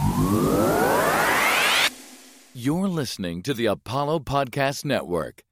You're listening to the Apollo Podcast Network.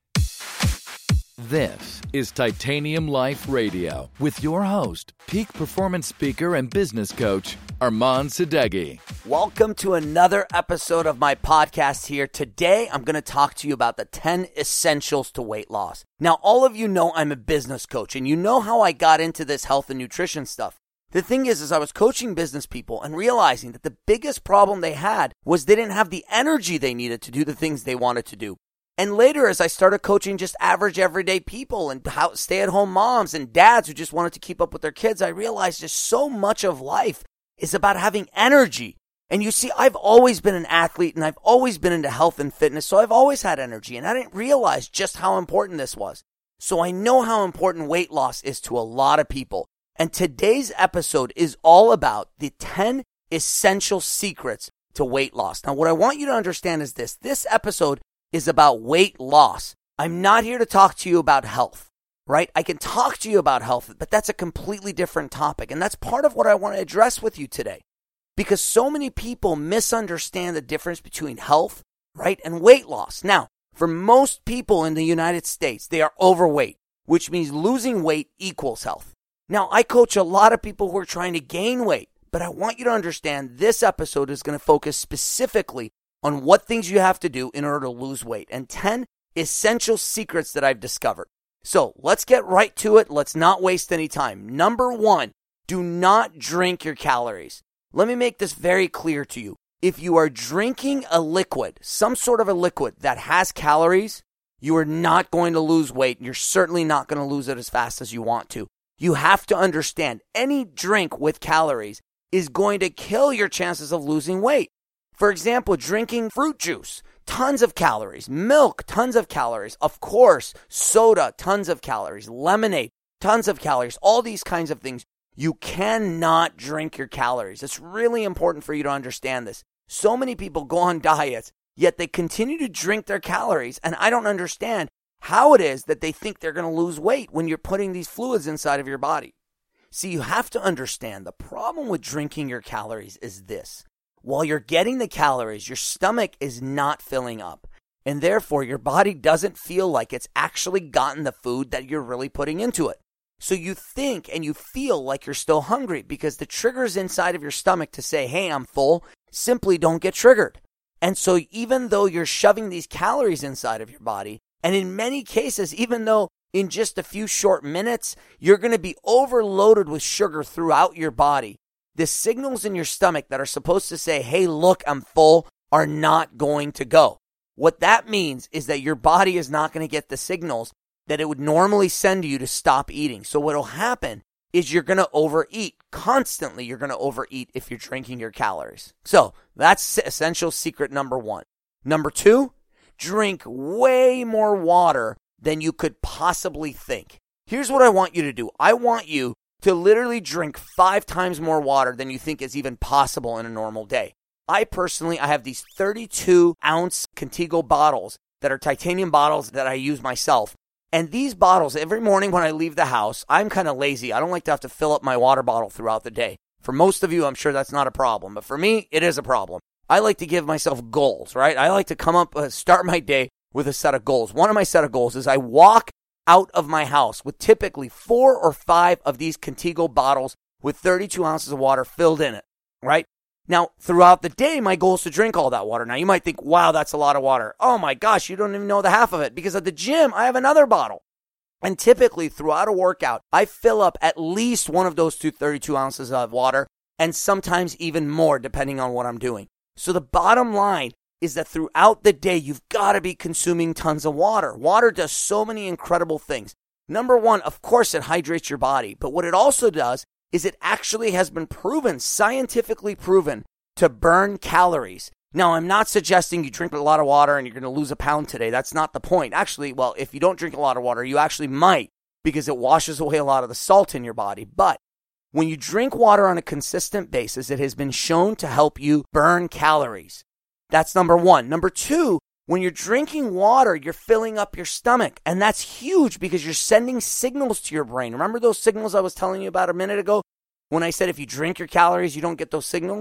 This is Titanium Life Radio with your host, peak performance speaker and business coach, Armand Sadeghi. Welcome to another episode of my podcast here. Today, I'm going to talk to you about the 10 essentials to weight loss. Now, all of you know I'm a business coach, and you know how I got into this health and nutrition stuff. The thing is I was coaching business people and realizing that the biggest problem they had was they didn't have the energy they needed to do the things they wanted to do. And later, as I started coaching just average everyday people and stay-at-home moms and dads who just wanted to keep up with their kids, I realized just so much of life is about having energy. And you see, I've always been an athlete and I've always been into health and fitness, so I've always had energy. And I didn't realize just how important this was. So I know how important weight loss is to a lot of people. And today's episode is all about the 10 essential secrets to weight loss. Now, what I want you to understand is this. This episode is about weight loss. I'm not here to talk to you about health, right? I can talk to you about health, but that's a completely different topic. And that's part of what I want to address with you today. Because so many people misunderstand the difference between health, right, and weight loss. Now, for most people in the United States, they are overweight, which means losing weight equals health. Now, I coach a lot of people who are trying to gain weight, but I want you to understand this episode is going to focus specifically on what things you have to do in order to lose weight and 10 essential secrets that I've discovered. So let's get right to it. Let's not waste any time. Number 1, do not drink your calories. Let me make this very clear to you. If you are drinking a liquid, some sort of a liquid that has calories, you are not going to lose weight. You're certainly not going to lose it as fast as you want to. You have to understand any drink with calories is going to kill your chances of losing weight. For example, drinking fruit juice, tons of calories. Milk, tons of calories. Of course, soda, tons of calories. Lemonade, tons of calories. All these kinds of things. You cannot drink your calories. It's really important for you to understand this. So many people go on diets, yet they continue to drink their calories, and I don't understand how it is that they think they're going to lose weight when you're putting these fluids inside of your body. See, you have to understand the problem with drinking your calories is this. While you're getting the calories, your stomach is not filling up, and therefore your body doesn't feel like it's actually gotten the food that you're really putting into it. So you think and you feel like you're still hungry because the triggers inside of your stomach to say, hey, I'm full, simply don't get triggered. And so even though you're shoving these calories inside of your body, and in many cases, even though in just a few short minutes, you're going to be overloaded with sugar throughout your body, the signals in your stomach that are supposed to say, hey, look, I'm full, are not going to go. What that means is that your body is not going to get the signals that it would normally send you to stop eating. So what will happen is you're going to overeat. Constantly, you're going to overeat if you're drinking your calories. So that's essential secret number 1. Number 2, drink way more water than you could possibly think. Here's what I want you to do. I want you to literally drink 5 times more water than you think is even possible in a normal day. I have these 32-ounce Contigo bottles that are titanium bottles that I use myself. And these bottles, every morning when I leave the house, I'm kind of lazy. I don't like to have to fill up my water bottle throughout the day. For most of you, I'm sure that's not a problem. But for me, it is a problem. I like to give myself goals, right? I like to start my day with a set of goals. One of my set of goals is I walk out of my house with typically 4 or 5 of these Contigo bottles with 32 ounces of water filled in it, right? Now, throughout the day, my goal is to drink all that water. Now, you might think, wow, that's a lot of water. Oh my gosh, you don't even know the half of it, because at the gym, I have another bottle. And typically, throughout a workout, I fill up at least one of those 32 ounces of water, and sometimes even more, depending on what I'm doing. So the bottom line is that throughout the day, you've got to be consuming tons of water. Water does so many incredible things. Number 1, of course, it hydrates your body. But what it also does is it actually has been proven, scientifically proven, to burn calories. Now, I'm not suggesting you drink a lot of water and you're going to lose a pound today. That's not the point. Actually, well, if you don't drink a lot of water, you actually might, because it washes away a lot of the salt in your body. But when you drink water on a consistent basis, it has been shown to help you burn calories. That's number 1. Number 2, when you're drinking water, you're filling up your stomach. And that's huge because you're sending signals to your brain. Remember those signals I was telling you about a minute ago when I said if you drink your calories, you don't get those signals?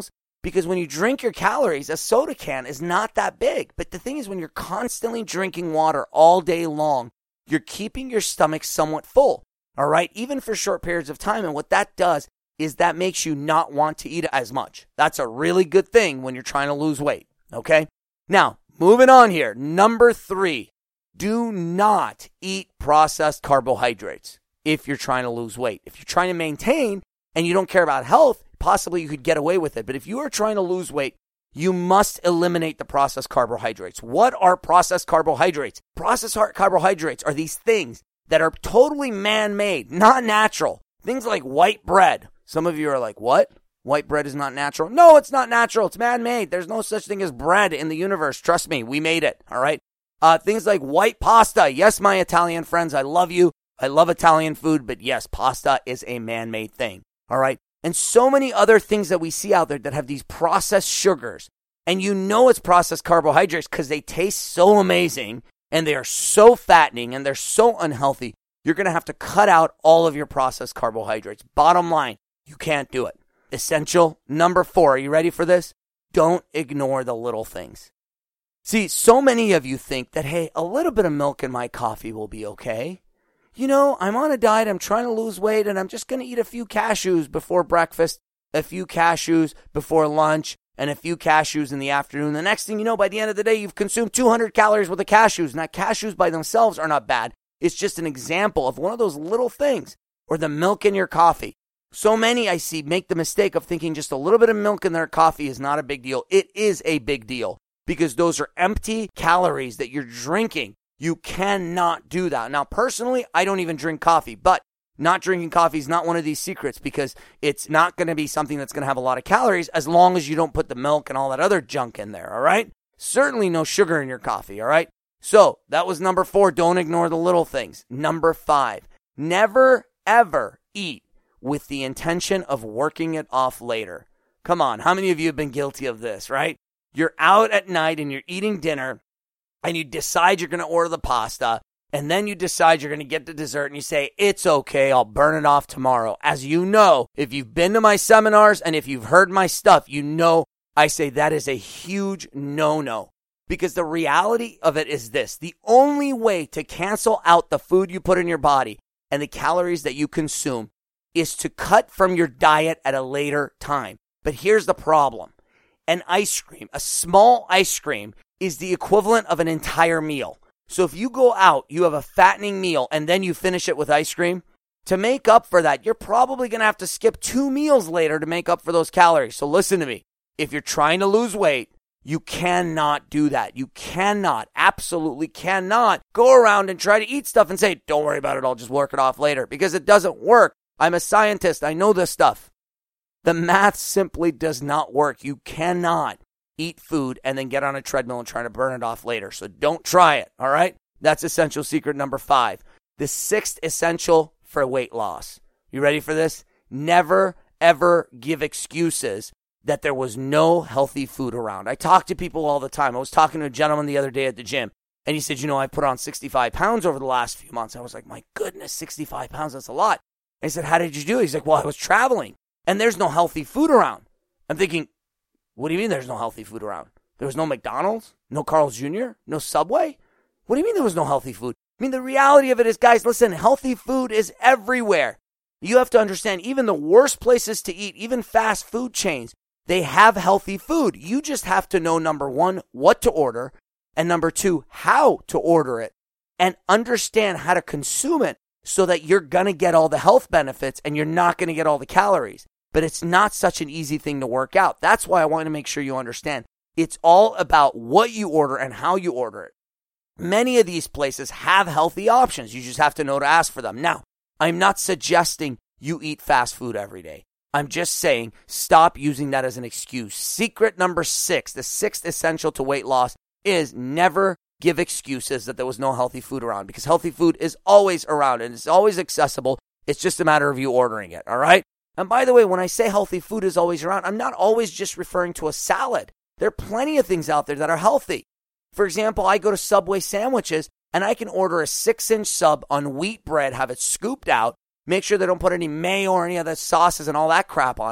Because when you drink your calories, a soda can is not that big. But the thing is, when you're constantly drinking water all day long, you're keeping your stomach somewhat full, all right, even for short periods of time. And what that does is that makes you not want to eat as much. That's a really good thing when you're trying to lose weight, okay? Now, moving on here. Number 3, do not eat processed carbohydrates if you're trying to lose weight. If you're trying to maintain and you don't care about health, possibly you could get away with it. But if you are trying to lose weight, you must eliminate the processed carbohydrates. What are processed carbohydrates? Processed carbohydrates are these things that are totally man-made, not natural. Things like white bread. Some of you are like, what? White bread is not natural? No, it's not natural. It's man-made. There's no such thing as bread in the universe. Trust me, we made it, all right? Things like white pasta. Yes, my Italian friends, I love you. I love Italian food, but yes, pasta is a man-made thing, all right? And so many other things that we see out there that have these processed sugars. And you know it's processed carbohydrates because they taste so amazing and they are so fattening and they're so unhealthy. You're going to have to cut out all of your processed carbohydrates. Bottom line, you can't do it. Essential number 4. Are you ready for this? Don't ignore the little things. See, so many of you think that, hey, a little bit of milk in my coffee will be okay. You know, I'm on a diet, I'm trying to lose weight, and I'm just going to eat a few cashews before breakfast, a few cashews before lunch, and a few cashews in the afternoon. The next thing you know, by the end of the day, you've consumed 200 calories worth of cashews. Now, cashews by themselves are not bad. It's just an example of one of those little things, or the milk in your coffee. So many I see make the mistake of thinking just a little bit of milk in their coffee is not a big deal. It is a big deal because those are empty calories that you're drinking. You cannot do that. Now, personally, I don't even drink coffee, but not drinking coffee is not one of these secrets because it's not going to be something that's going to have a lot of calories as long as you don't put the milk and all that other junk in there, all right? Certainly no sugar in your coffee, all right? So that was number 4. Don't ignore the little things. Number 5, never, ever eat with the intention of working it off later. Come on, how many of you have been guilty of this, right? You're out at night and you're eating dinner and you decide you're going to order the pasta, and then you decide you're going to get the dessert, and you say, it's okay, I'll burn it off tomorrow. As you know, if you've been to my seminars and if you've heard my stuff, you know I say that is a huge no-no. Because the reality of it is this. The only way to cancel out the food you put in your body and the calories that you consume is to cut from your diet at a later time. But here's the problem. An ice cream, a small ice cream, is the equivalent of an entire meal. So if you go out, you have a fattening meal, and then you finish it with ice cream, to make up for that, you're probably going to have to skip 2 meals later to make up for those calories. So listen to me. If you're trying to lose weight, you cannot do that. You cannot, absolutely cannot go around and try to eat stuff and say, don't worry about it, I'll just work it off later, because it doesn't work. I'm a scientist. I know this stuff. The math simply does not work. You cannot eat food and then get on a treadmill and try to burn it off later. So don't try it, all right? That's essential secret number 5. The 6th essential for weight loss. You ready for this? Never, ever give excuses that there was no healthy food around. I talk to people all the time. I was talking to a gentleman the other day at the gym, and he said, I put on 65 pounds over the last few months. I was like, my goodness, 65 pounds, that's a lot. I said, how did you do it? He's like, well, I was traveling, and there's no healthy food around. I'm thinking, what do you mean there's no healthy food around? There was no McDonald's, no Carl's Jr., no Subway? What do you mean there was no healthy food? I mean, the reality of it is, guys, listen, healthy food is everywhere. You have to understand, even the worst places to eat, even fast food chains, they have healthy food. You just have to know, number 1, what to order, and number 2, how to order it, and understand how to consume it so that you're going to get all the health benefits and you're not going to get all the calories. But it's not such an easy thing to work out. That's why I want to make sure you understand. It's all about what you order and how you order it. Many of these places have healthy options. You just have to know to ask for them. Now, I'm not suggesting you eat fast food every day. I'm just saying stop using that as an excuse. Secret number 6, the 6th essential to weight loss, is never give excuses that there was no healthy food around, because healthy food is always around and it's always accessible. It's just a matter of you ordering it, all right? And by the way, when I say healthy food is always around, I'm not always just referring to a salad. There are plenty of things out there that are healthy. For example, I go to Subway sandwiches and I can order a 6-inch sub on wheat bread, have it scooped out, make sure they don't put any mayo or any other sauces and all that crap on it,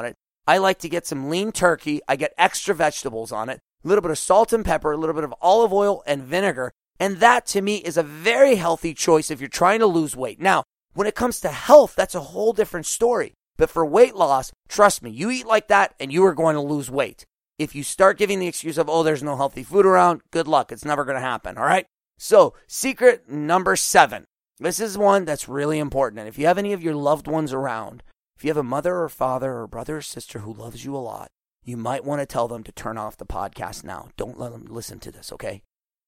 I like to get some lean turkey. I get extra vegetables on it, a little bit of salt and pepper, a little bit of olive oil and vinegar. And that to me is a very healthy choice if you're trying to lose weight. Now, when it comes to health, that's a whole different story. But for weight loss, trust me, you eat like that and you are going to lose weight. If you start giving the excuse of, oh, there's no healthy food around, good luck. It's never going to happen. All right. So secret number 7. This is one that's really important. And if you have any of your loved ones around, if you have a mother or father or brother or sister who loves you a lot, you might want to tell them to turn off the podcast now. Don't let them listen to this, okay?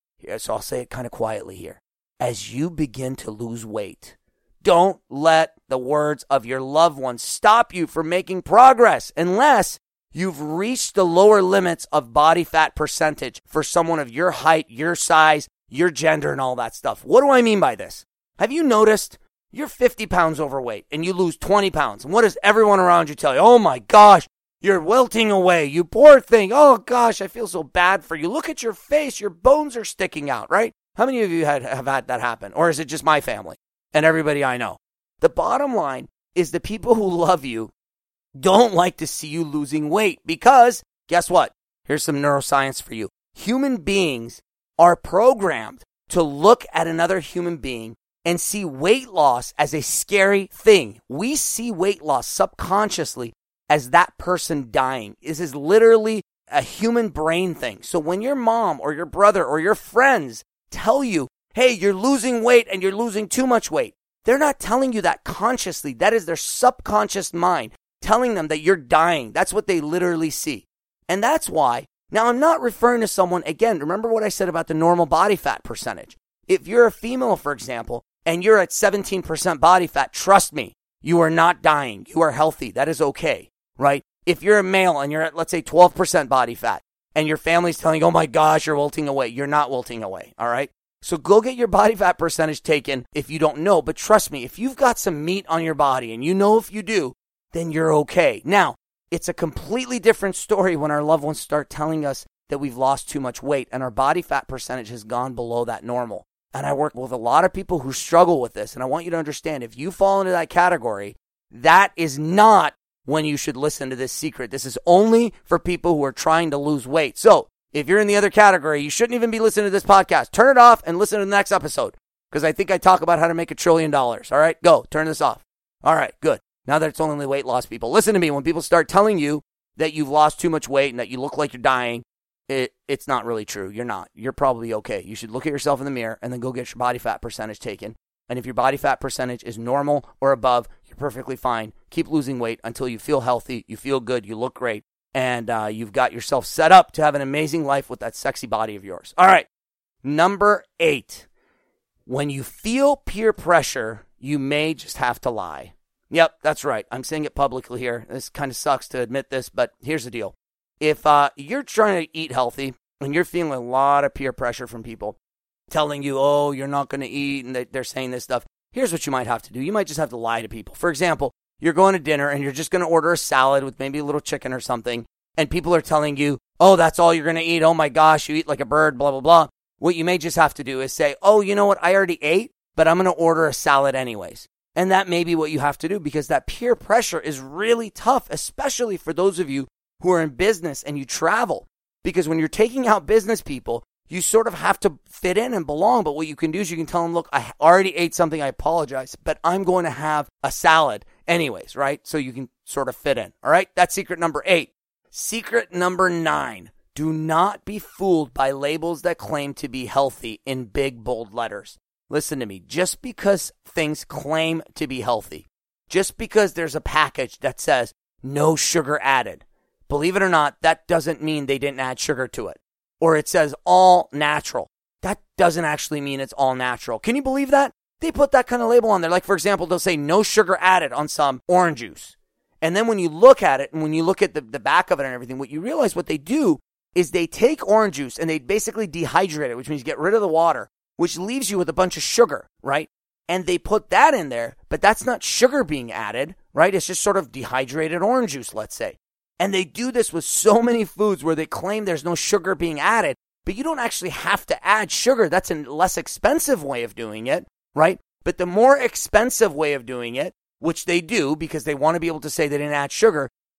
So I'll say it kind of quietly here. As you begin to lose weight, don't let the words of your loved ones stop you from making progress unless you've reached the lower limits of body fat percentage for someone of your height, your size, your gender, and all that stuff. What do I mean by this? Have you noticed you're 50 pounds overweight and you lose 20 pounds? And what does everyone around you tell you? Oh my gosh, you're wilting away. You poor thing. Oh gosh, I feel so bad for you. Look at your face. Your bones are sticking out, right? How many of you have had that happen? Or is it just my family and everybody I know? The bottom line is the people who love you don't like to see you losing weight because guess what? Here's some neuroscience for you. Human beings are programmed to look at another human being and see weight loss as a scary thing. We see weight loss subconsciously as that person dying. This is literally a human brain thing. So when your mom or your brother or your friends tell you, hey, you're losing weight and you're losing too much weight, they're not telling you that consciously. That is their subconscious mind telling them that you're dying. That's what they literally see. And that's why, now I'm not referring to someone, again, remember what I said about the normal body fat percentage. If you're a female, for example, and you're at 17% body fat, trust me, you are not dying. You are healthy. That is okay, right? If you're a male and you're at, let's say, 12% body fat, and your family's telling you, oh my gosh, you're wilting away, you're not wilting away, all right? So go get your body fat percentage taken if you don't know. But trust me, if you've got some meat on your body, and you know if you do, then you're okay. Now, it's a completely different story when our loved ones start telling us that we've lost too much weight and our body fat percentage has gone below that normal. And I work with a lot of people who struggle with this. And I want you to understand, if you fall into that category, that is not when you should listen to this secret. This is only for people who are trying to lose weight. So if you're in the other category, you shouldn't even be listening to this podcast. Turn it off and listen to the next episode, because I think I talk about how to make $1 trillion. All right, go. Turn this off. All right, good. Now that it's only weight loss people. Listen to me. When people start telling you that you've lost too much weight and that you look like you're dying, it's not really true. You're not. You're probably okay. You should look at yourself in the mirror and then go get your body fat percentage taken. And if your body fat percentage is normal or above, you're perfectly fine. Keep losing weight until you feel healthy, you feel good, you look great, and you've got yourself set up to have an amazing life with that sexy body of yours. All right. Number 8. When you feel peer pressure, you may just have to lie. Yep, that's right. I'm saying it publicly here. This kind of sucks to admit this, but here's the deal. If you're trying to eat healthy and you're feeling a lot of peer pressure from people telling you, oh, you're not going to eat, and they're saying this stuff, here's what you might have to do. You might just have to lie to people. For example, you're going to dinner and you're just going to order a salad with maybe a little chicken or something, and people are telling you, oh, that's all you're going to eat. Oh, my gosh, you eat like a bird, blah, blah, blah. What you may just have to do is say, oh, you know what? I already ate, but I'm going to order a salad anyways. And that may be what you have to do, because that peer pressure is really tough, especially for those of you who are in business and you travel. Because when you're taking out business people, you sort of have to fit in and belong. But what you can do is you can tell them, look, I already ate something. I apologize, but I'm going to have a salad anyways, right? So you can sort of fit in. All right. That's secret number 8. Secret number 9. Do not be fooled by labels that claim to be healthy in big, bold letters. Listen to me. Just because things claim to be healthy, just because there's a package that says no sugar added, believe it or not, that doesn't mean they didn't add sugar to it. Or it says all natural. That doesn't actually mean it's all natural. Can you believe that? They put that kind of label on there. Like, for example, they'll say no sugar added on some orange juice. And then when you look at it and when you look at the back of it and everything, what you realize what they do is they take orange juice and they basically dehydrate it, which means get rid of the water, which leaves you with a bunch of sugar, right? And they put that in there, but that's not sugar being added, right? It's just sort of dehydrated orange juice, let's say. And they do this with so many foods where they claim there's no sugar being added, but you don't actually have to add sugar. That's a less expensive way of doing it, right? But the more expensive way of doing it, which they do because they want to be able to say they didn't add sugar,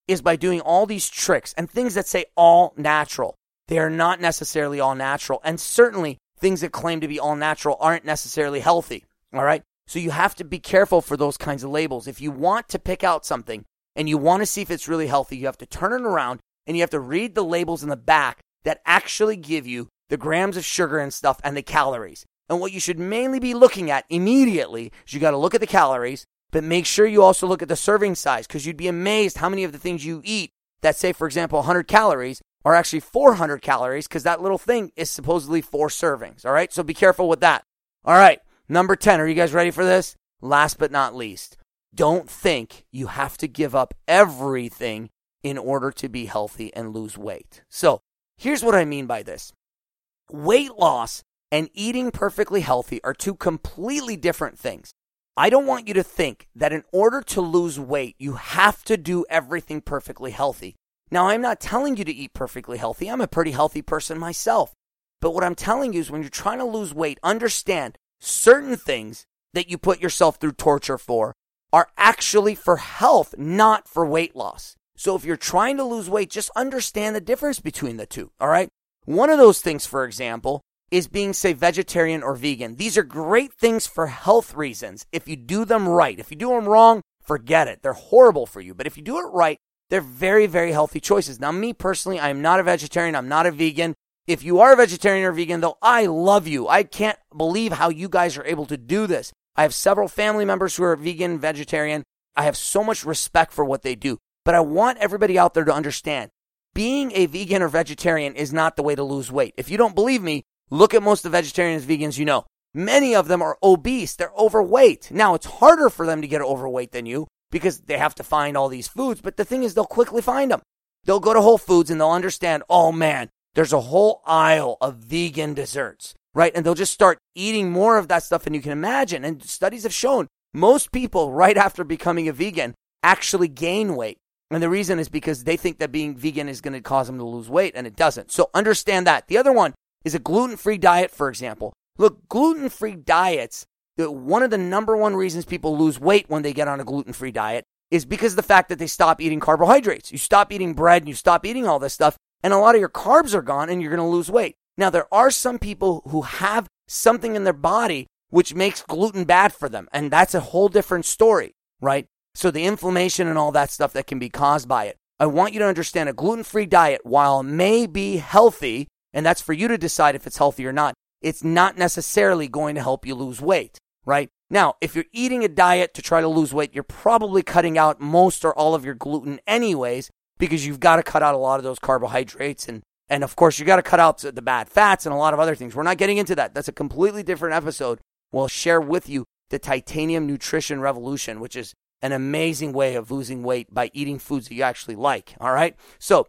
is by doing all these tricks and things that say all natural. They are not necessarily all natural. And certainly things that claim to be all natural aren't necessarily healthy. All right. So you have to be careful for those kinds of labels. If you want to pick out something and you want to see if it's really healthy, you have to turn it around and you have to read the labels in the back that actually give you the grams of sugar and stuff and the calories. And what you should mainly be looking at immediately is you got to look at the calories, but make sure you also look at the serving size, because you'd be amazed how many of the things you eat that say, for example, 100 calories are actually 400 calories, because that little thing is supposedly 4 servings. All right, so be careful with that. All right, number 10. Are you guys ready for this? Last but not least, don't think you have to give up everything in order to be healthy and lose weight. So here's what I mean by this. Weight loss and eating perfectly healthy are two completely different things. I don't want you to think that in order to lose weight, you have to do everything perfectly healthy. Now, I'm not telling you to eat perfectly healthy. I'm a pretty healthy person myself. But what I'm telling you is when you're trying to lose weight, understand certain things that you put yourself through torture for are actually for health, not for weight loss. So if you're trying to lose weight, just understand the difference between the two, all right? One of those things, for example, is being, say, vegetarian or vegan. These are great things for health reasons if you do them right. If you do them wrong, forget it. They're horrible for you. But if you do it right, they're very, very healthy choices. Now, me personally, I am not a vegetarian. I'm not a vegan. If you are a vegetarian or vegan, though, I love you. I can't believe how you guys are able to do this. I have several family members who are vegan, vegetarian. I have so much respect for what they do. But I want everybody out there to understand, being a vegan or vegetarian is not the way to lose weight. If you don't believe me, look at most of the vegetarians, vegans you know. Many of them are obese. They're overweight. Now, it's harder for them to get overweight than you because they have to find all these foods. But the thing is, they'll quickly find them. They'll go to Whole Foods and they'll understand, oh, man, there's a whole aisle of vegan desserts, right? And they'll just start eating more of that stuff than you can imagine. And studies have shown most people right after becoming a vegan actually gain weight. And the reason is because they think that being vegan is going to cause them to lose weight, and it doesn't. So understand that. The other one is a gluten-free diet, for example. Look, gluten-free diets, one of the number one reasons people lose weight when they get on a gluten-free diet is because of the fact that they stop eating carbohydrates. You stop eating bread and you stop eating all this stuff, and a lot of your carbs are gone and you're going to lose weight. Now, there are some people who have something in their body which makes gluten bad for them, and that's a whole different story, right? So the inflammation and all that stuff that can be caused by it. I want you to understand a gluten-free diet, while may be healthy, and that's for you to decide if it's healthy or not, it's not necessarily going to help you lose weight, right? Now, if you're eating a diet to try to lose weight, you're probably cutting out most or all of your gluten anyways, because you've got to cut out a lot of those carbohydrates. And of course, you got to cut out the bad fats and a lot of other things. We're not getting into that. That's a completely different episode. We'll share with you the Titanium Nutrition Revolution, which is an amazing way of losing weight by eating foods that you actually like, all right? So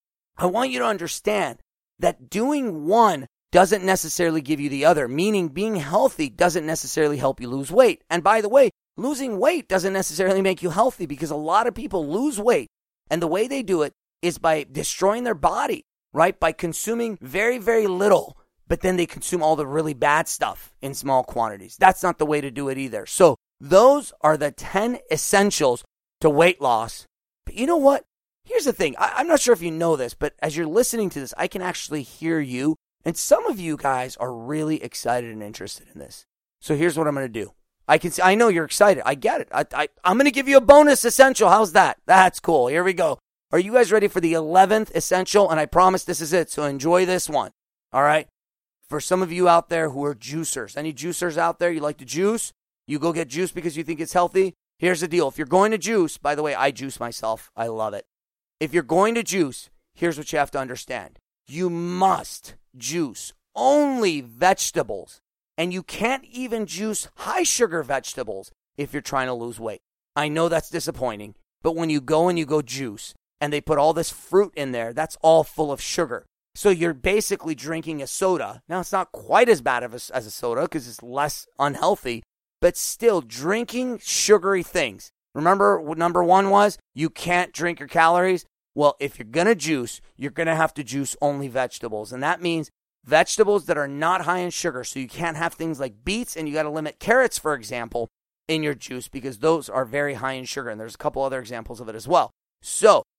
I want you to understand that doing one doesn't necessarily give you the other, meaning being healthy doesn't necessarily help you lose weight. And by the way, losing weight doesn't necessarily make you healthy, because a lot of people lose weight, and the way they do it is by destroying their body, right? By consuming very, very little, but then they consume all the really bad stuff in small quantities. That's not the way to do it either. So those are the 10 essentials to weight loss. But you know what? Here's the thing. I'm not sure if you know this, but as you're listening to this, I can actually hear you. And some of you guys are really excited and interested in this. So here's what I'm going to do. I know you're excited. I get it. I'm going to give you a bonus essential. How's that? That's cool. Here we go. Are you guys ready for the 11th essential? And I promise this is it. So enjoy this one. All right. For some of you out there who are juicers, any juicers out there, you like to juice? You go get juice because you think it's healthy? Here's the deal. If you're going to juice, by the way, I juice myself. I love it. If you're going to juice, here's what you have to understand. You must juice only vegetables. And you can't even juice high sugar vegetables if you're trying to lose weight. I know that's disappointing, but when you go juice and they put all this fruit in there, that's all full of sugar. So you're basically drinking a soda. Now, it's not quite as bad as a soda because it's less unhealthy, but still drinking sugary things. Remember what number one was? You can't drink your calories. Well, if you're going to juice, you're going to have to juice only vegetables. And that means vegetables that are not high in sugar. So you can't have things like beets, and you got to limit carrots, for example, in your juice because those are very high in sugar. And there's a couple other examples of it as well. So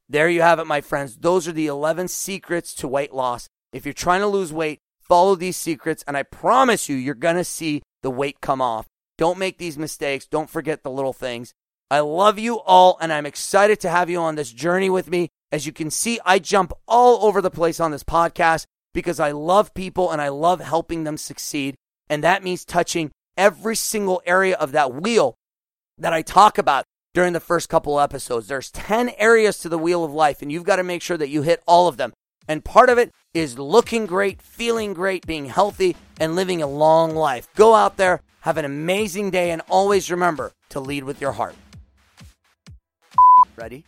There you have it, my friends. Those are the 11 secrets to weight loss. If you're trying to lose weight, follow these secrets, and I promise you, you're going to see the weight come off. Don't make these mistakes. Don't forget the little things. I love you all, and I'm excited to have you on this journey with me. As you can see, I jump all over the place on this podcast because I love people and I love helping them succeed. And that means touching every single area of that wheel that I talk about during the first couple episodes. There's 10 areas to the wheel of life, and you've got to make sure that you hit all of them. And part of it is looking great, feeling great, being healthy, and living a long life. Go out there, have an amazing day, and always remember to lead with your heart. Ready?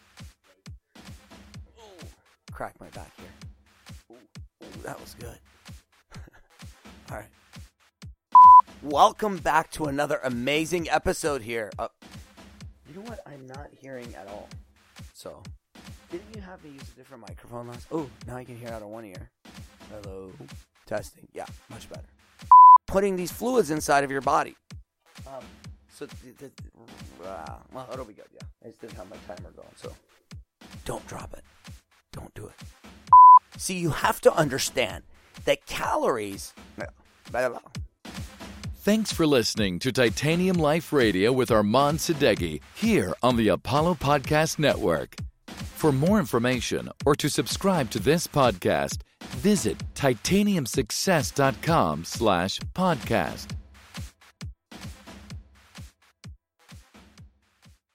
Ooh, crack my back here. Ooh, that was good. All right. Welcome back to another amazing episode here. You know what? I'm not hearing at all. So, didn't you have me use a different microphone last? Oh, now I can hear out of one ear. Hello. Testing. Yeah, much better. Putting these fluids inside of your body. Well, it'll be good, yeah. I just didn't have my timer going, so don't drop it. Don't do it. See, you have to understand that calories... Thanks for listening to Titanium Life Radio with Armand Sadeghi here on the Apollo Podcast Network. For more information or to subscribe to this podcast, visit titaniumsuccess.com/podcast.